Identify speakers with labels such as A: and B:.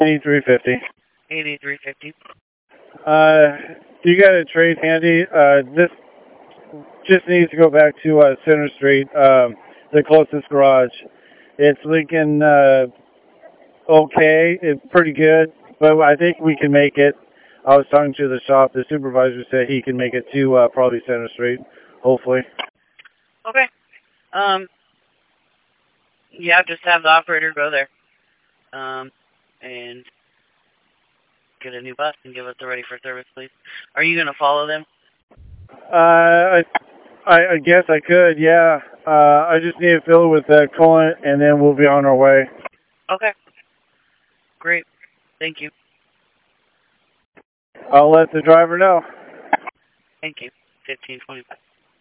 A: 8350.
B: 8350.
A: Do you got a trade handy? This just needs to go back to Center Street, the closest garage. It's Lincoln, okay, it's pretty good, but I think we can make it. I was talking to the shop. The supervisor said he can make it to probably Center Street, hopefully.
B: Okay. Yeah, just have the operator go there. And get a new bus and give us a ready for service, please. Are you going to follow them?
A: I guess I could, yeah. I just need to fill it with coolant, and then we'll be on our way.
B: Okay. Great. Thank you.
A: I'll let the driver know.
B: Thank you. 1525.